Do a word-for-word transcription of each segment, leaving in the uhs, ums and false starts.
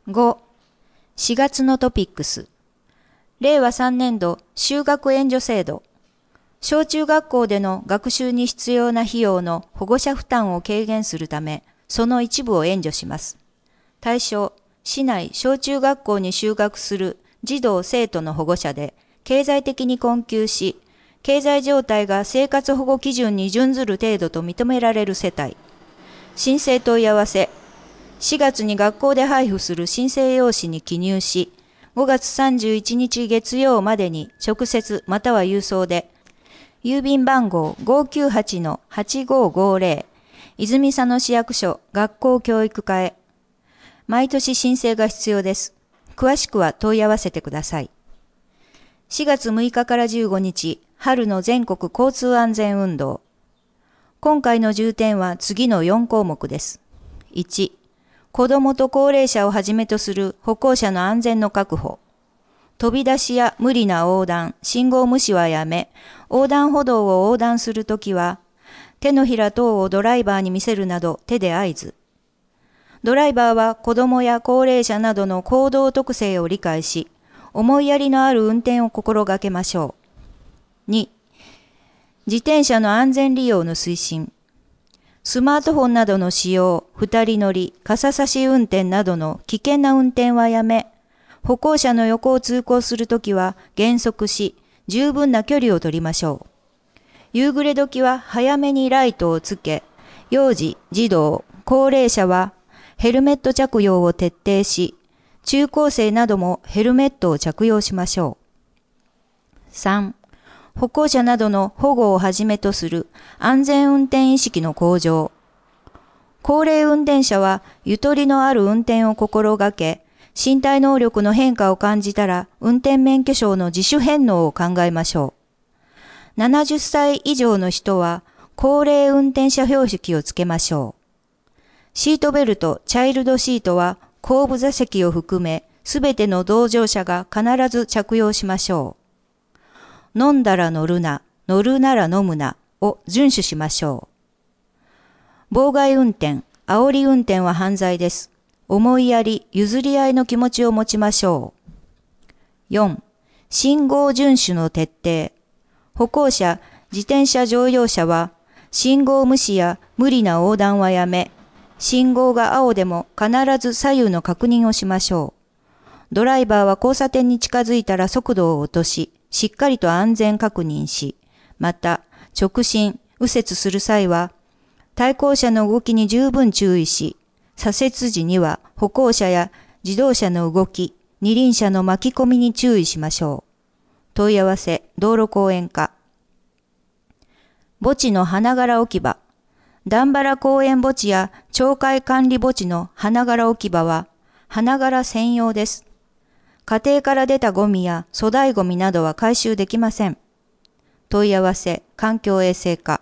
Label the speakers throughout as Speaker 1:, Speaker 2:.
Speaker 1: ご、しがつのトピックス。れいわさんねんど就学援助制度。小中学校での学習に必要な費用の保護者負担を軽減するため、その一部を援助します。対象、市内小中学校に就学する児童生徒の保護者で、経済的に困窮し、経済状態が生活保護基準に準ずる程度と認められる世帯。申請問い合わせ。しがつに学校で配布する申請用紙に記入し、ごがつさんじゅういちにち月曜までに直接または郵送で、郵便番号 ごーきゅうはちのはちごーごーぜろ 泉佐野市役所学校教育課へ。毎年申請が必要です。詳しくは問い合わせてください。しがつむいかからじゅうごにち、春の全国交通安全運動。今回の重点は次のよんこうもくです。いち、子どもと高齢者をはじめとする歩行者の安全の確保。飛び出しや無理な横断、信号無視はやめ、横断歩道を横断するときは、手のひら等をドライバーに見せるなど手で合図。ドライバーは子どもや高齢者などの行動特性を理解し、思いやりのある運転を心がけましょう。に、自転車の安全利用の推進。スマートフォンなどの使用、二人乗り、傘差し運転などの危険な運転はやめ、歩行者の横を通行するときは減速し、十分な距離を取りましょう。夕暮れ時は早めにライトをつけ、幼児、児童、高齢者はヘルメット着用を徹底し、中高生などもヘルメットを着用しましょう。さん、歩行者などの保護をはじめとする安全運転意識の向上。高齢運転者はゆとりのある運転を心がけ、身体能力の変化を感じたら運転免許証の自主返納を考えましょう。ななじゅっさい以上の人は高齢運転者標識をつけましょう。シートベルト、チャイルドシートは後部座席を含めすべての同乗者が必ず着用しましょう。飲んだら乗るな、乗るなら飲むなを遵守しましょう。妨害運転、煽り運転は犯罪です。思いやり、譲り合いの気持ちを持ちましょう。よん、信号遵守の徹底。歩行者、自転車乗用車は、信号無視や無理な横断はやめ、信号が青でも必ず左右の確認をしましょう。ドライバーは交差点に近づいたら速度を落とし、しっかりと安全確認し、また、直進、右折する際は、対向車の動きに十分注意し、左折時には歩行者や自動車の動き、二輪車の巻き込みに注意しましょう。問い合わせ、道路公園課。墓地の花柄置き場。段原公園墓地や町会管理墓地の花柄置き場は、花柄専用です。家庭から出たゴミや粗大ゴミなどは回収できません。問い合わせ、環境衛生課。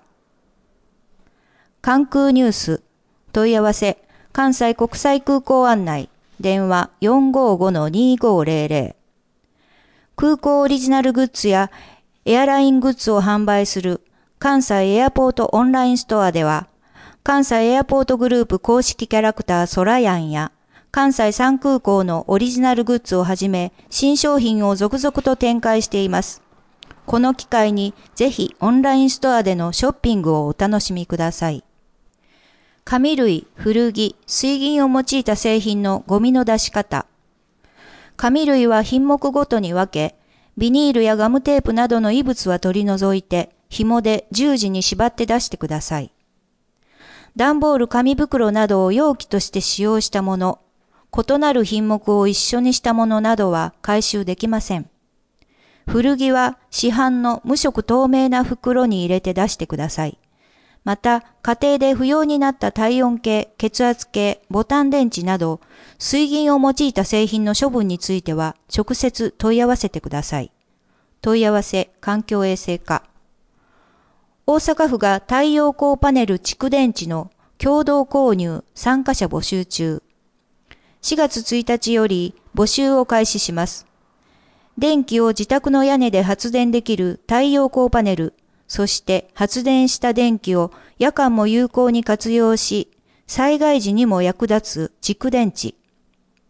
Speaker 1: 関空ニュース。問い合わせ、関西国際空港案内。電話 よんごーごのにごーぜろぜろ。空港オリジナルグッズやエアライングッズを販売する関西エアポートオンラインストアでは、関西エアポートグループ公式キャラクターソラヤンや関西三空港のオリジナルグッズをはじめ、新商品を続々と展開しています。この機会にぜひオンラインストアでのショッピングをお楽しみください。紙類、古着、水銀を用いた製品のゴミの出し方。紙類は品目ごとに分け、ビニールやガムテープなどの異物は取り除いて、紐で十字に縛って出してください。段ボール、紙袋などを容器として使用したもの、異なる品目を一緒にしたものなどは回収できません。古着は市販の無色透明な袋に入れて出してください。また、家庭で不要になった体温計、血圧計、ボタン電池など、水銀を用いた製品の処分については直接問い合わせてください。問い合わせ、環境衛生課。大阪府が太陽光パネル蓄電池の共同購入参加者募集中。しがつついたちより募集を開始します。電気を自宅の屋根で発電できる太陽光パネル、そして発電した電気を夜間も有効に活用し、災害時にも役立つ蓄電池。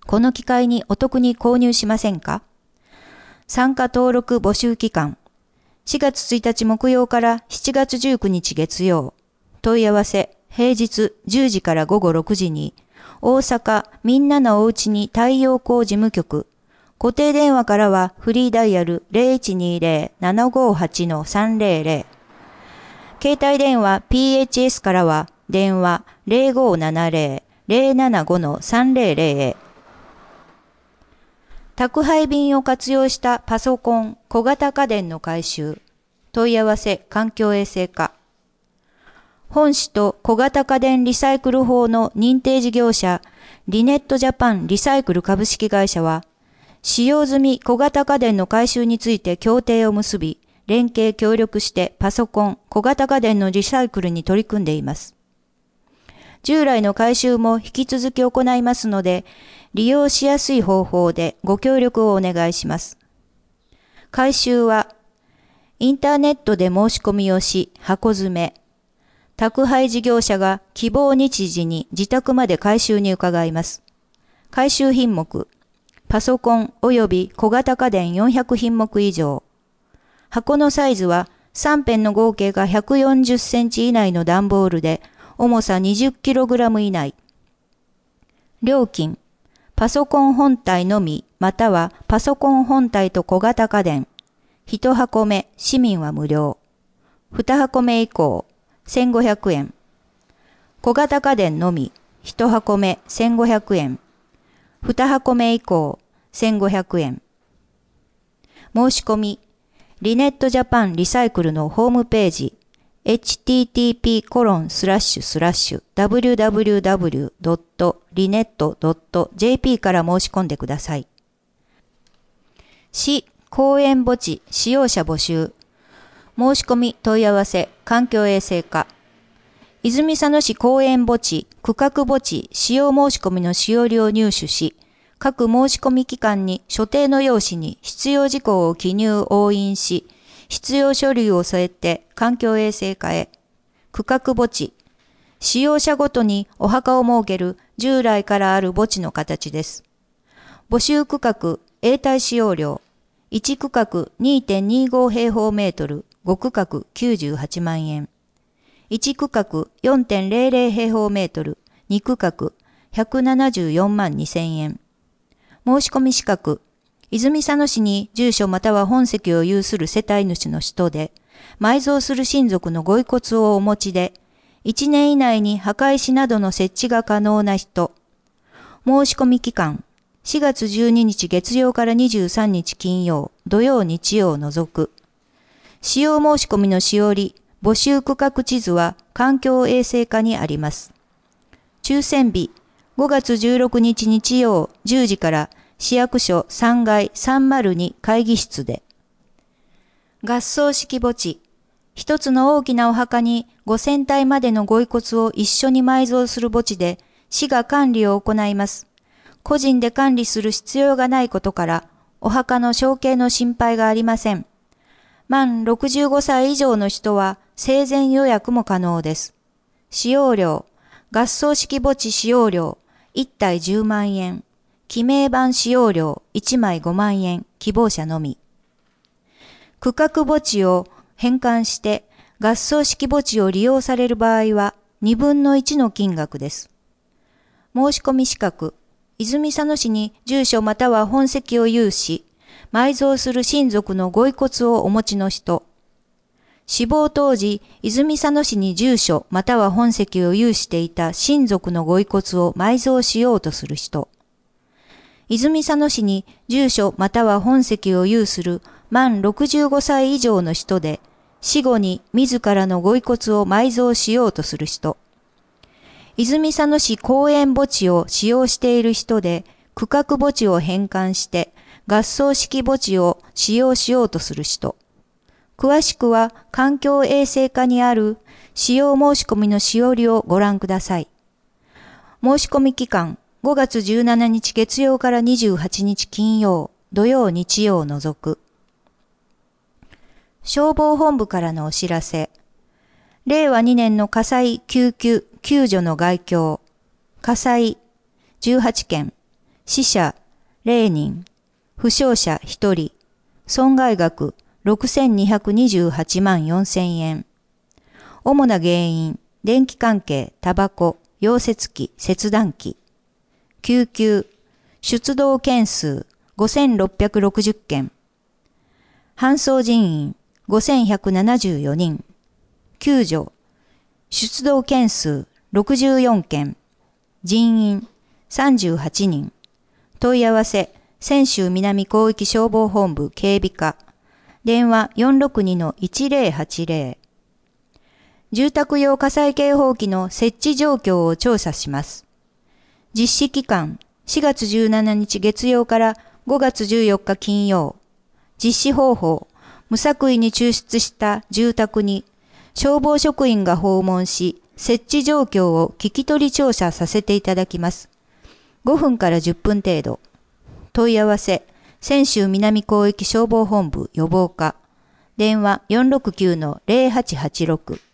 Speaker 1: この機会にお得に購入しませんか？参加登録募集期間。しがつついたち木曜からしちがつじゅうくにち月曜。問い合わせ、平日じゅうじからごごろくじに、大阪みんなのおうちに太陽光事務局。固定電話からはフリーダイヤル ゼロいちにゼロ ななごはち さんゼロゼロ。携帯電話 ピーエイチエス からは電話 ゼロごななゼロ ゼロななご さんゼロゼロへ。宅配便を活用したパソコン、小型家電の回収。問い合わせ、環境衛生課。本市と小型家電リサイクル法の認定事業者、リネットジャパンリサイクル株式会社は、使用済み小型家電の回収について協定を結び、連携協力してパソコン、小型家電のリサイクルに取り組んでいます。従来の回収も引き続き行いますので、利用しやすい方法でご協力をお願いします。回収は、インターネットで申し込みをし、箱詰め。宅配事業者が希望日時に自宅まで回収に伺います。回収品目、パソコン及び小型家電よんひゃくひんもく以上。箱のサイズはさん辺の合計がひゃくよんじゅっセンチ以内の段ボールで、重さ にじゅっキログラム 以内。料金、パソコン本体のみ、またはパソコン本体と小型家電。いち箱目、市民は無料。に箱目以降、せんごひゃくえん。小型家電のみ、いち箱目、せんごひゃくえん。に箱目以降、せんごひゃくえん。申し込み、リネットジャパンリサイクルのホームページ、エイチティーティーピーコロンスラッシュスラッシュダブリューダブリューダブリュードットリネットドットジェーピー から申し込んでください。市公園墓地使用者募集。申し込み問い合わせ環境衛生課。泉佐野市公園墓地区画墓地使用申し込みのしおりを入手し、各申し込み期間に所定の用紙に必要事項を記入押印し、必要書類を添えて環境衛生課へ。区画墓地。使用者ごとにお墓を設ける従来からある墓地の形です。募集区画、永代使用料。いち区画 にてんにご 平方メートル、ご区画きゅうじゅうはちまんえん。いち区画 よんてんゼロゼロ 平方メートル、に区画ひゃくななじゅうよんまんにせんえん。申し込み資格。泉佐野市に住所または本籍を有する世帯主の人で、埋蔵する親族のご遺骨をお持ちで、いちねん以内に墓石などの設置が可能な人。申し込み期間。しがつじゅうににち月曜からにじゅうさんにち金曜、土曜日曜を除く。使用申し込みのしおり、募集区画地図は環境衛生課にあります。抽選日。ごがつじゅうろくにち日曜じゅうじから市役所さんがいさんまるに会議室で。合葬式墓地。一つの大きなお墓にごせんたいまでのご遺骨を一緒に埋蔵する墓地で市が管理を行います。個人で管理する必要がないことから、お墓の承継の心配がありません。満ろくじゅうごさい以上の人は生前予約も可能です。使用料。合葬式墓地使用料。いったいじゅうまんえん。記名板使用料いちまいごまんえん。希望者のみ。区画墓地を返還して合葬式墓地を利用される場合はにぶんのいちの金額です。申し込み資格。泉佐野市に住所または本籍を有し、埋蔵する親族のご遺骨をお持ちの人。死亡当時、泉佐野市に住所または本籍を有していた親族のご遺骨を埋蔵しようとする人。泉佐野市に住所または本籍を有する満ろくじゅうごさい以上の人で、死後に自らのご遺骨を埋蔵しようとする人。泉佐野市公園墓地を使用している人で、区画墓地を返還して合葬式墓地を使用しようとする人。詳しくは環境衛生課にある使用申し込みのしおりをご覧ください。申し込み期間ごがつじゅうしちにち月曜からにじゅうはちにち金曜、土曜日曜を除く。消防本部からのお知らせ。れいわにねんの火災救急救助の概況。火災じゅうはちけん、 死者れいにん、負傷者ひとり、損害額ろくせんにひゃくにじゅうはちまんよんせんえん。主な原因、電気関係、タバコ、溶接機、切断機。救急、出動件数ごせんろっぴゃくろくじゅっけん。搬送人員ごせんひゃくななじゅうよにん。救助、出動件数ろくじゅうよんけん。人員さんじゅうはちにん。問い合わせ、泉州南広域消防本部警備課。電話 よんろくにのいちぜろはちぜろ。住宅用火災警報器の設置状況を調査します。実施期間、しがつじゅうしちにち月曜からごがつじゅうよっか金曜。実施方法、無作為に抽出した住宅に消防職員が訪問し、設置状況を聞き取り調査させていただきます。ごふんからじゅっぷん程度。問い合わせ、泉州南広域消防本部予防課。電話 よんろくきゅうのぜろはちはちろく。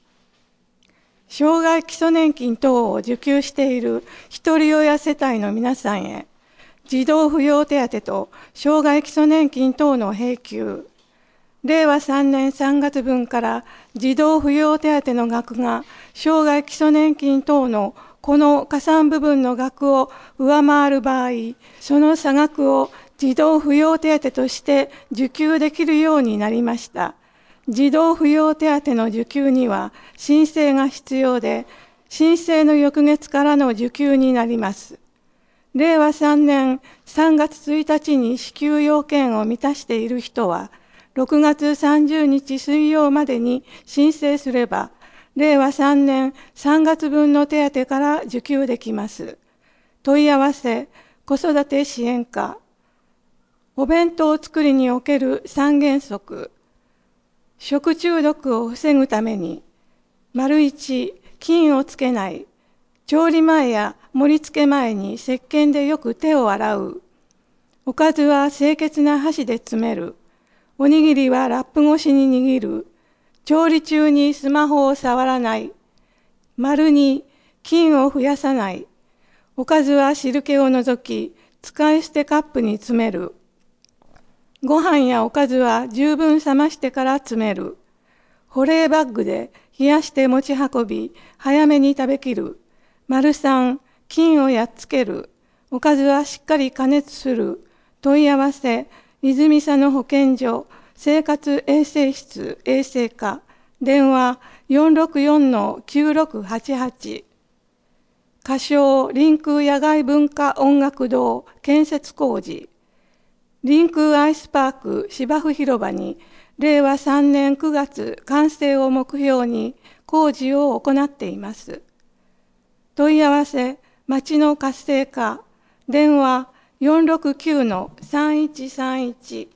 Speaker 2: 障害基礎年金等を受給しているひとり親世帯の皆さんへ、児童扶養手当と障害基礎年金等の併給、れいわさんねんさんがつぶんから児童扶養手当の額が障害基礎年金等のこの加算部分の額を上回る場合、その差額を児童扶養手当として受給できるようになりました。児童扶養手当の受給には申請が必要で、申請の翌月からの受給になります。れいわさんねんさんがつついたちに支給要件を満たしている人は、ろくがつさんじゅうにち水曜までに申請すれば、れいわさんねんさんがつぶんの手当から受給できます。問い合わせ、子育て支援課。お弁当作りにおける三原則。食中毒を防ぐために、丸一、菌をつけない。調理前や盛り付け前に石鹸でよく手を洗う。おかずは清潔な箸で詰める。おにぎりはラップ越しに握る。調理中にスマホを触らない。丸に、菌を増やさない。おかずは汁気を除き、使い捨てカップに詰める。ご飯やおかずは十分冷ましてから詰める。保冷バッグで冷やして持ち運び、早めに食べきる。丸三、菌をやっつける。おかずはしっかり加熱する。問い合わせ、泉佐野保健所、生活衛生室衛生課。電話 よんろくよんのきゅうろくはちはち。仮称臨空野外文化音楽堂建設工事。臨空アイスパーク芝生広場にれいわさんねんくがつ完成を目標に工事を行っています。問い合わせ、町の活性化。電話 よんろくきゅうのさんいちさんいち。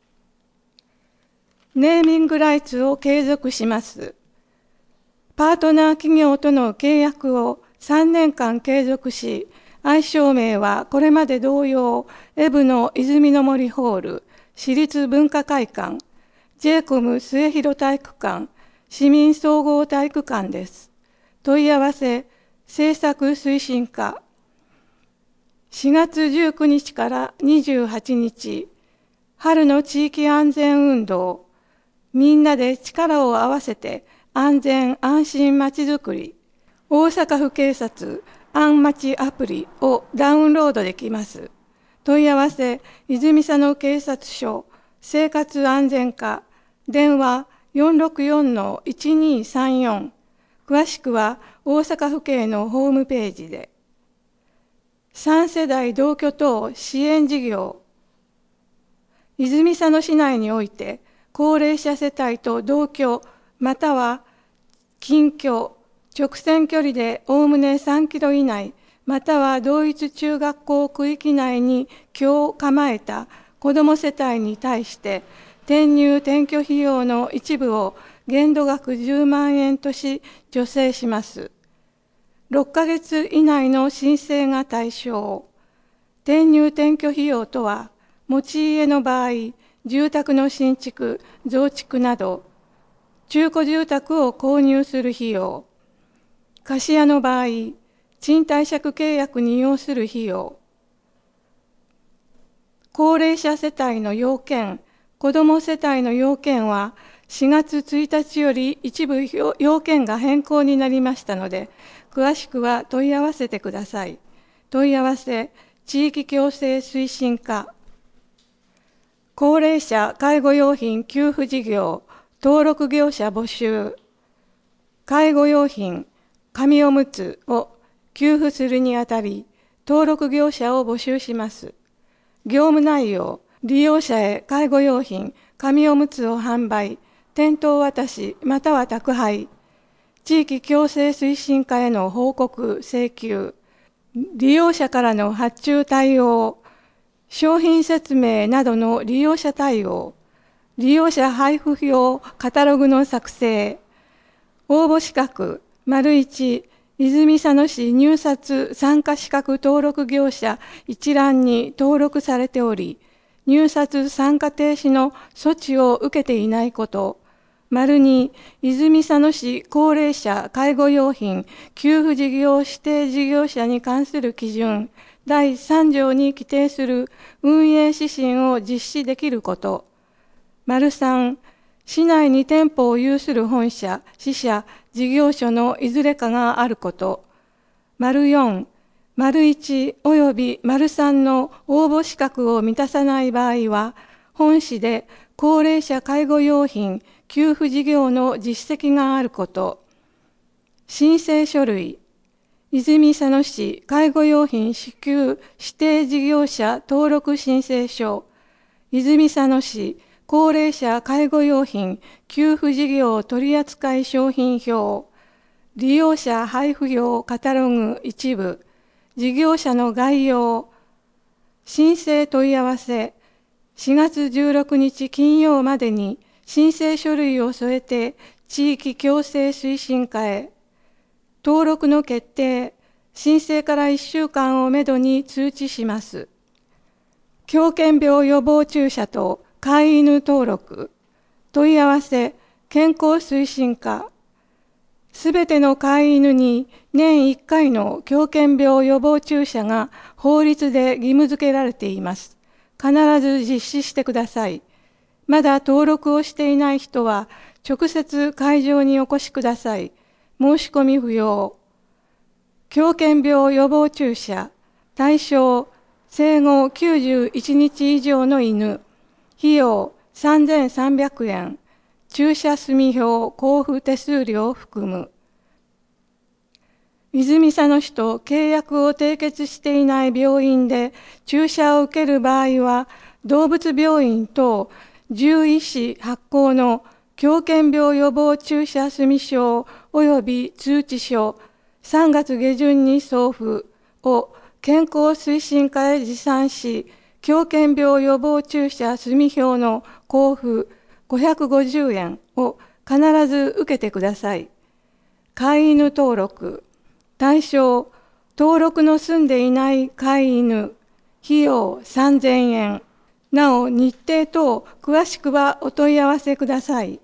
Speaker 2: ネーミングライツを継続します。パートナー企業との契約をさんねんかん継続し、愛称名はこれまで同様、エブの泉の森ホール、市立文化会館、ジェイコム末広体育館、市民総合体育館です。問い合わせ、政策推進課。しがつじゅうくにちからにじゅうはちにち、春の地域安全運動、みんなで力を合わせて安全安心まちづくり、大阪府警察あんまちアプリをダウンロードできます。問い合わせ、泉佐野警察署生活安全課。電話 よんろくよんのいちにさんよん。詳しくは大阪府警のホームページで。さん世代同居等支援事業。泉佐野市内において、高齢者世帯と同居、または近居、直線距離でおおむねさんキロ以内、または同一中学校区域内に居を構えた子ども世帯に対して、転入転居費用の一部を限度額じゅうまんえんとし助成します。ろっかげつ以内の申請が対象。転入転居費用とは、持ち家の場合、住宅の新築、増築など、中古住宅を購入する費用。貸家の場合、賃貸借契約に要する費用。 高齢者世帯の要件、子ども世帯の要件はしがつついたちより一部要件が変更になりましたので、詳しくは問い合わせてください。問い合わせ、地域共生推進課。高齢者介護用品給付事業、登録業者募集。介護用品、紙おむつを給付するにあたり、登録業者を募集します。業務内容、利用者へ介護用品、紙おむつを販売、店頭渡しまたは宅配、地域共生推進課への報告請求、利用者からの発注対応、商品説明などの利用者対応、利用者配布表カタログの作成、応募資格、丸一、泉佐野市入札参加資格登録業者一覧に登録されており、入札参加停止の措置を受けていないこと、丸に、泉佐野市高齢者介護用品給付事業指定事業者に関する基準、だいさん条に規定する運営指針を実施できること。丸さん、市内に店舗を有する本社、支社、事業所のいずれかがあること。丸よん、丸いちおよび丸さんの応募資格を満たさない場合は、本市で高齢者介護用品給付事業の実績があること。申請書類、泉佐野市介護用品支給指定事業者登録申請書、泉佐野市高齢者介護用品給付事業取扱商品表、利用者配布表カタログ一部、事業者の概要、申請問い合わせ、しがつじゅうろくにち金曜までに申請書類を添えて地域共生推進課へ、登録の決定、申請からいっしゅうかんをめどに通知します。狂犬病予防注射と飼い犬登録、問い合わせ、健康推進課。すべての飼い犬に年いっかいの狂犬病予防注射が法律で義務付けられています。必ず実施してください。まだ登録をしていない人は直接会場にお越しください。申し込み不要。狂犬病予防注射、対象、生後きゅうじゅういちにち以上の犬、費用さんぜんさんびゃくえん、注射済表交付手数料を含む。泉佐野市と契約を締結していない病院で注射を受ける場合は、動物病院等獣医師発行の狂犬病予防注射済証及び通知書、さんがつげじゅんに送付を健康推進課へ持参し、狂犬病予防注射済表の交付ごひゃくごじゅうえんを必ず受けてください。飼い犬登録、対象、登録の済んでいない飼い犬、費用さんぜんえん。なお、日程等詳しくはお問い合わせください。